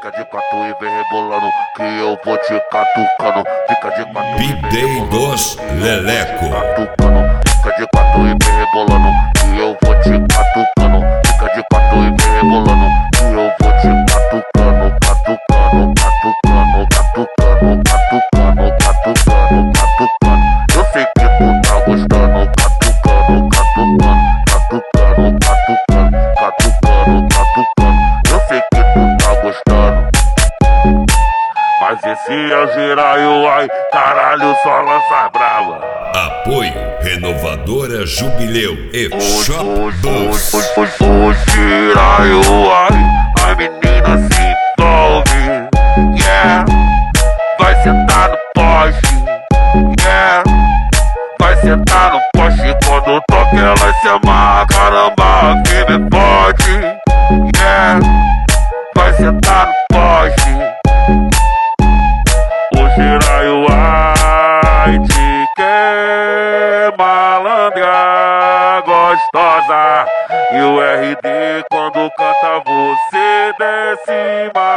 Fica de quatro e vem rebolando, que eu vou te catucando. Fica de quatro e vem rebolando, dos Leleco. Fica de quatro e vem rebolando, que eu vou te catucando. Fica de quatro e vem rebolando, que eu vou te catucando. Catucando, catucando, catucando, catucando, catucando, catucando. Eu sei que tu tá gostando. Catucando, catucando, catucando, catucando, catucando, catucando. Eu sei que tu tá gostando. Mas esse é o giraio, ai, caralho, só lança brava. Apoio Renovadora Jubileu e Shop Bus. O giraio, ai, a menina se envolve. Yeah, vai sentar no poste. Yeah, vai sentar no poste. Quando toca ela se amarra. Caramba, que me pode. Yeah, vai sentar no poste. O giraio, ai, te quer, malandra gostosa. E o RD quando canta você desce mais.